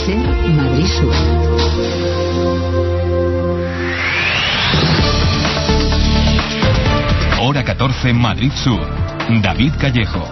SER Madrid Sur. Hora 14 Madrid Sur. David Callejo.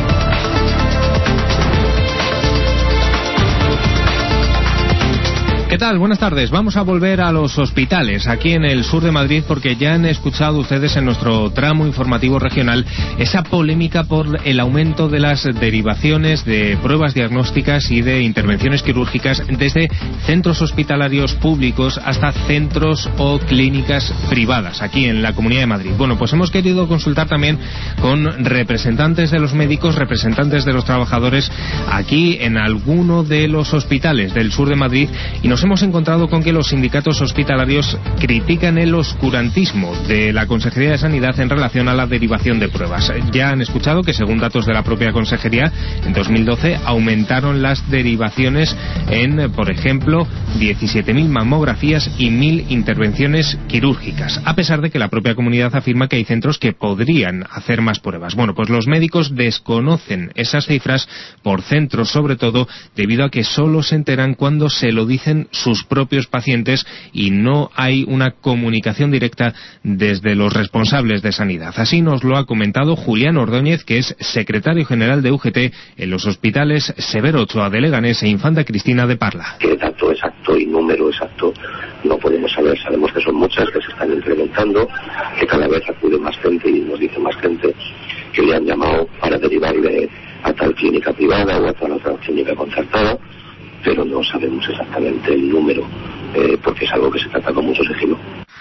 ¿Qué tal? Buenas tardes. Vamos a volver a los hospitales aquí en el sur de Madrid porque ya han escuchado ustedes en nuestro tramo informativo regional esa polémica por el aumento de las derivaciones de pruebas diagnósticas y de intervenciones quirúrgicas desde centros hospitalarios públicos hasta centros o clínicas privadas aquí en la Comunidad de Madrid. Bueno, pues hemos querido consultar también con representantes de los médicos, representantes de los trabajadores aquí en alguno de los hospitales del sur de Madrid y nos hemos encontrado con que los sindicatos hospitalarios critican el oscurantismo de la Consejería de Sanidad en relación a la derivación de pruebas. Ya han escuchado que, según datos de la propia Consejería, en 2012 aumentaron las derivaciones en, por ejemplo, 17.000 mamografías y 1.000 intervenciones quirúrgicas, a pesar de que la propia comunidad afirma que hay centros que podrían hacer más pruebas. Bueno, pues los médicos desconocen esas cifras por centros, sobre todo debido a que solo se enteran cuando se lo dicen sus propios pacientes y no hay una comunicación directa desde los responsables de sanidad. Así nos lo ha comentado Julián Ordóñez, que es secretario general de UGT en los hospitales Severo Ochoa de Leganés e Infanta Cristina de Parla. ¿Qué dato exacto y número exacto no podemos saber? Sabemos que son muchas, que se están incrementando, que cada vez acude más gente y nos dice más gente que le han llamado para derivarle a tal clínica privada o a tal otra clínica concertada, pero no sabemos exactamente el número, porque es algo que se trata con mucho sigilo.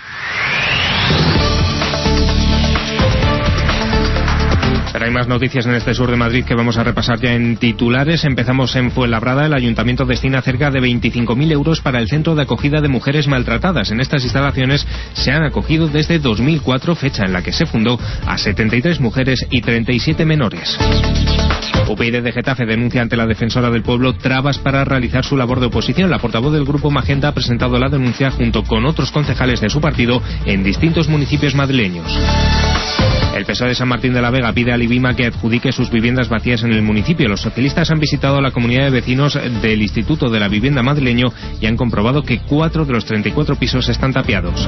Pero hay más noticias en este sur de Madrid que vamos a repasar ya en titulares. Empezamos en Fuenlabrada. El Ayuntamiento destina cerca de 25.000 euros para el Centro de Acogida de Mujeres Maltratadas. En estas instalaciones se han acogido desde 2004, fecha en la que se fundó, a 73 mujeres y 37 menores. UPyD de Getafe denuncia ante la Defensora del Pueblo trabas para realizar su labor de oposición. La portavoz del Grupo Magenta ha presentado la denuncia junto con otros concejales de su partido en distintos municipios madrileños. El PSOE de San Martín de la Vega pide al IBIMA que adjudique sus viviendas vacías en el municipio. Los socialistas han visitado la comunidad de vecinos del Instituto de la Vivienda madrileño y han comprobado que 4 de los 34 pisos están tapiados.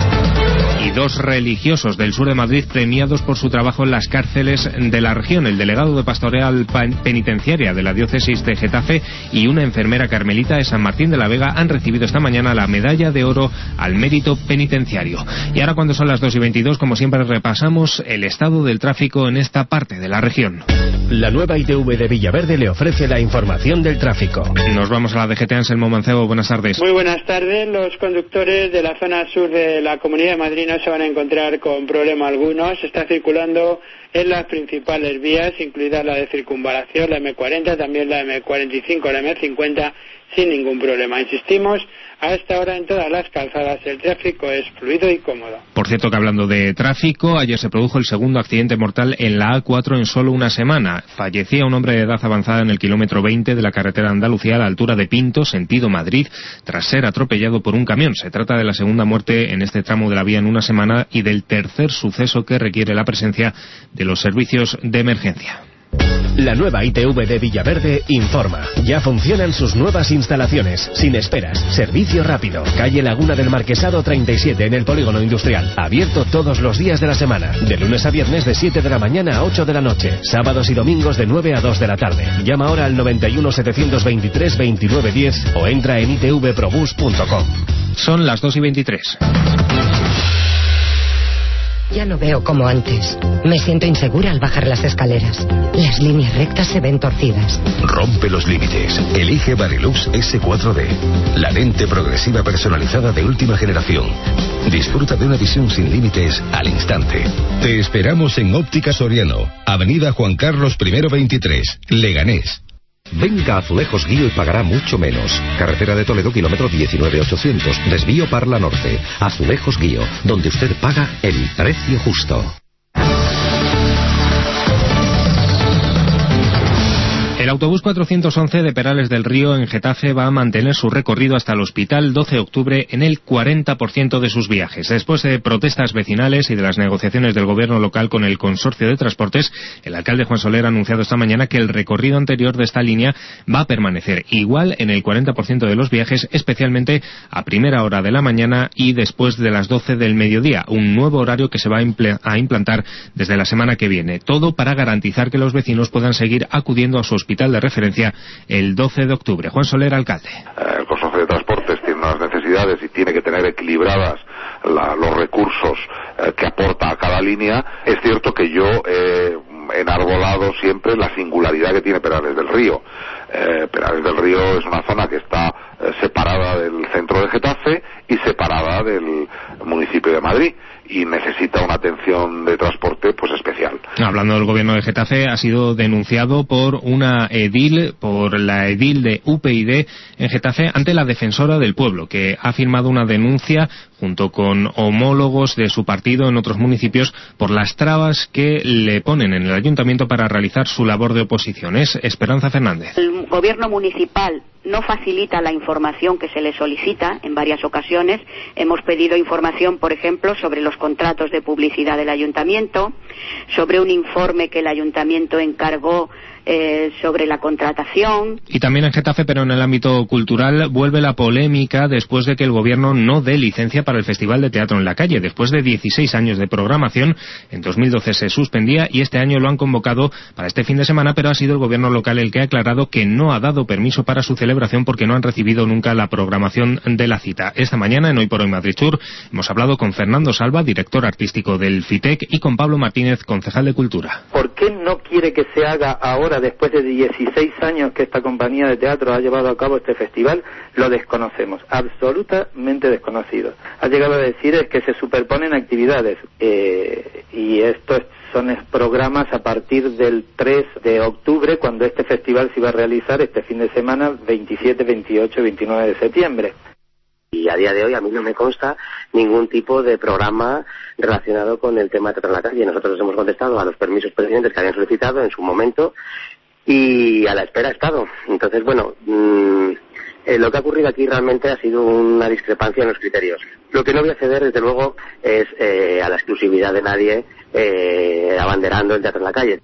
Y 2 religiosos del sur de Madrid premiados por su trabajo en las cárceles de la región. El delegado de Pastoral Penitenciaria de la diócesis de Getafe y una enfermera carmelita de San Martín de la Vega han recibido esta mañana la medalla de oro al mérito penitenciario. Y ahora, cuando son las 2:22, como siempre, repasamos el estado del tráfico en esta parte de la región. La nueva ITV de Villaverde le ofrece la información del tráfico. Nos vamos a la DGT. Anselmo Mancebo, buenas tardes. Muy buenas tardes. Los conductores de la zona sur de la Comunidad de Madrid no se van a encontrar con problema alguno. Se está circulando en las principales vías, incluida la de circunvalación, la M40, también la M45, la M50, sin ningún problema. Insistimos, a esta hora en todas las calzadas el tráfico es fluido y cómodo. Por cierto, que hablando de tráfico, ayer se produjo el segundo accidente mortal en la A4 en solo una semana. Fallecía un hombre de edad avanzada en el kilómetro 20 de la carretera de Andalucía a la altura de Pinto, sentido Madrid, tras ser atropellado por un camión. Se trata de la segunda muerte en este tramo de la vía en una semana y del tercer suceso que requiere la presencia de los servicios de emergencia. La nueva ITV de Villaverde informa. Ya funcionan sus nuevas instalaciones, sin esperas, servicio rápido. Calle Laguna del Marquesado 37 en el Polígono Industrial. Abierto todos los días de la semana. De lunes a viernes de 7 de la mañana a 8 de la noche. Sábados y domingos de 9 a 2 de la tarde. Llama ahora al 91 723 2910 o entra en itvprobus.com. Son las 2:23. Ya no veo como antes. Me siento insegura al bajar las escaleras. Las líneas rectas se ven torcidas. Rompe los límites. Elige Varilux S4D. La lente progresiva personalizada de última generación. Disfruta de una visión sin límites al instante. Te esperamos en Óptica Soriano, Avenida Juan Carlos I 23, Leganés. Venga a Azulejos Guío y pagará mucho menos. Carretera de Toledo, kilómetro 19800, desvío Parla Norte. Azulejos Guío, donde usted paga el precio justo. El autobús 411 de Perales del Río en Getafe va a mantener su recorrido hasta el Hospital 12 de octubre en el 40% de sus viajes. Después de protestas vecinales y de las negociaciones del gobierno local con el consorcio de transportes, el alcalde Juan Soler ha anunciado esta mañana que el recorrido anterior de esta línea va a permanecer igual en el 40% de los viajes, especialmente a primera hora de la mañana y después de las 12 del mediodía, un nuevo horario que se va a implantar desde la semana que viene. Todo para garantizar que los vecinos puedan seguir acudiendo a su hospital de referencia el 12 de octubre. Juan Soler, alcalde. El consorcio de transportes tiene unas necesidades y tiene que tener equilibradas los recursos que aporta a cada línea. Es cierto que yo he enarbolado siempre la singularidad que tiene Perales del Río. Perales del Río es una zona que está separada del centro de Getafe y separada del municipio de Madrid, y necesita una atención de transporte pues especial. Hablando del gobierno de Getafe, ha sido denunciado por la edil de UPyD en Getafe ante la defensora del pueblo, que ha firmado una denuncia junto con homólogos de su partido en otros municipios por las trabas que le ponen en el ayuntamiento para realizar su labor de oposición. Es Esperanza Fernández. El gobierno municipal no facilita la información que se le solicita en varias ocasiones. Hemos pedido información, por ejemplo, sobre los contratos de publicidad del ayuntamiento, sobre un informe que el ayuntamiento encargó sobre la contratación. Y también en Getafe, pero en el ámbito cultural, vuelve la polémica después de que el gobierno no dé licencia para el Festival de Teatro en la Calle. Después de 16 años de programación, en 2012 se suspendía y este año lo han convocado para este fin de semana, pero ha sido el gobierno local el que ha aclarado que no ha dado permiso para su celebración porque no han recibido nunca la programación de la cita. Esta mañana, en Hoy por Hoy Madrid Sur, hemos hablado con Fernando Salva, director artístico del FITEC, y con Pablo Martínez, concejal de Cultura. ¿Por qué no quiere que se haga ahora, después de 16 años que esta compañía de teatro ha llevado a cabo este festival? Lo desconocemos, absolutamente desconocido. Ha llegado a decir es que se superponen actividades y estos son programas a partir del 3 de octubre, cuando este festival se iba a realizar este fin de semana, 27, 28 y 29 de septiembre. Y a día de hoy a mí no me consta ningún tipo de programa relacionado con el tema de Teatro en la Calle. Nosotros hemos contestado a los permisos pertinentes que habían solicitado en su momento y a la espera ha estado. Entonces, bueno, lo que ha ocurrido aquí realmente ha sido una discrepancia en los criterios. Lo que no voy a ceder, desde luego, es a la exclusividad de nadie abanderando el Teatro en la Calle.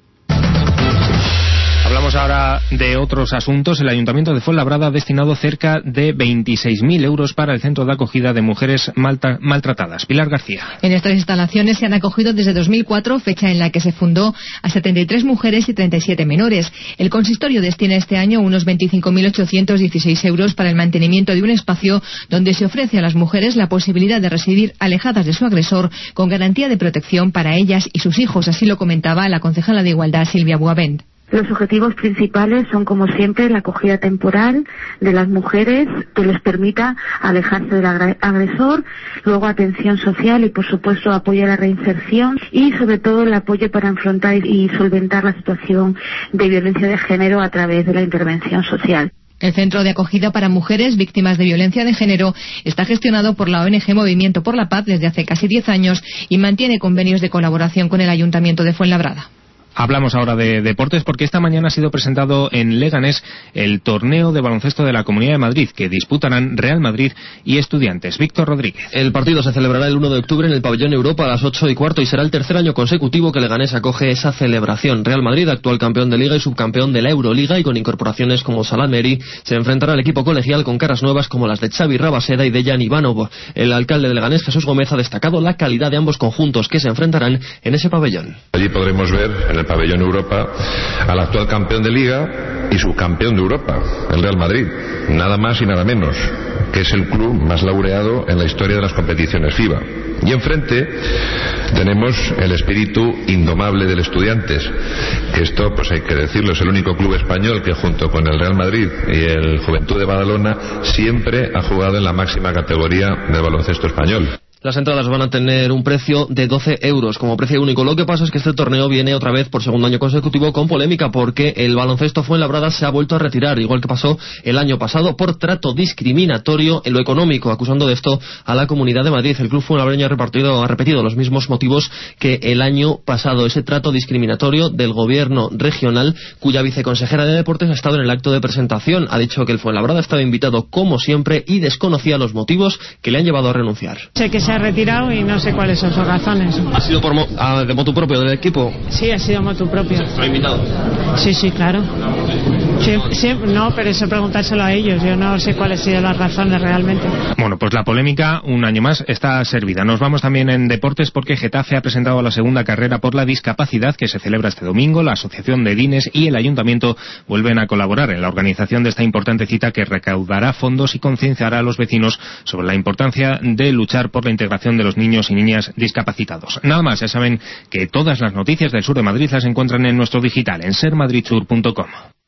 Hablamos ahora de otros asuntos. El Ayuntamiento de Fuenlabrada ha destinado cerca de 26.000 euros para el centro de acogida de mujeres maltratadas. Pilar García. En estas instalaciones se han acogido desde 2004, fecha en la que se fundó, a 73 mujeres y 37 menores. El consistorio destina este año unos 25.816 euros para el mantenimiento de un espacio donde se ofrece a las mujeres la posibilidad de residir alejadas de su agresor con garantía de protección para ellas y sus hijos. Así lo comentaba la concejala de Igualdad, Silvia Buavent. Los objetivos principales son, como siempre, la acogida temporal de las mujeres que les permita alejarse del agresor, luego atención social y, por supuesto, apoyo a la reinserción y, sobre todo, el apoyo para afrontar y solventar la situación de violencia de género a través de la intervención social. El Centro de Acogida para Mujeres Víctimas de Violencia de Género está gestionado por la ONG Movimiento por la Paz desde hace casi 10 años y mantiene convenios de colaboración con el Ayuntamiento de Fuenlabrada. Hablamos ahora de deportes porque esta mañana ha sido presentado en Leganés el torneo de baloncesto de la Comunidad de Madrid que disputarán Real Madrid y Estudiantes. Víctor Rodríguez. El partido se celebrará el 1 de octubre en el Pabellón Europa a las 8:15 y será el tercer año consecutivo que Leganés acoge esa celebración. Real Madrid, actual campeón de Liga y subcampeón de la Euroliga y con incorporaciones como Salah Meri, se enfrentará al equipo colegial con caras nuevas como las de Xavi Rabaseda y Dejan Ivanov. El alcalde de Leganés, Jesús Gómez, ha destacado la calidad de ambos conjuntos que se enfrentarán en ese pabellón. Allí podremos ver en el Pabellón Europa al actual campeón de Liga y subcampeón de Europa, el Real Madrid, nada más y nada menos, que es el club más laureado en la historia de las competiciones FIBA. Y enfrente tenemos el espíritu indomable del Estudiantes, que esto, pues hay que decirlo, es el único club español que junto con el Real Madrid y el Juventud de Badalona siempre ha jugado en la máxima categoría del baloncesto español. Las entradas van a tener un precio de 12 euros como precio único. Lo que pasa es que este torneo viene otra vez por segundo año consecutivo con polémica, porque el Baloncesto Fuenlabrada se ha vuelto a retirar, igual que pasó el año pasado, por trato discriminatorio en lo económico, acusando de esto a la Comunidad de Madrid. El club fuenlabreño ha repetido los mismos motivos que el año pasado, ese trato discriminatorio del gobierno regional, cuya viceconsejera de Deportes ha estado en el acto de presentación. Ha dicho que el Fuenlabrada estaba invitado como siempre y desconocía los motivos que le han llevado a renunciar. Sé que se ha retirado y no sé cuáles son sus razones. ¿Ha sido de motu propio del equipo? Sí, ha sido motu propio. ¿Lo ha invitado? Sí, claro. Sí, no, pero eso preguntárselo a ellos. Yo no sé cuáles han sido las razones realmente. Bueno, pues la polémica, un año más, está servida. Nos vamos también en deportes porque Getafe ha presentado la segunda carrera por la discapacidad que se celebra este domingo. La Asociación de Edines y el Ayuntamiento vuelven a colaborar en la organización de esta importante cita que recaudará fondos y concienciará a los vecinos sobre la importancia de luchar por la integración de los niños y niñas discapacitados. Nada más, ya saben que todas las noticias del sur de Madrid las encuentran en nuestro digital, en sermadridsur.com.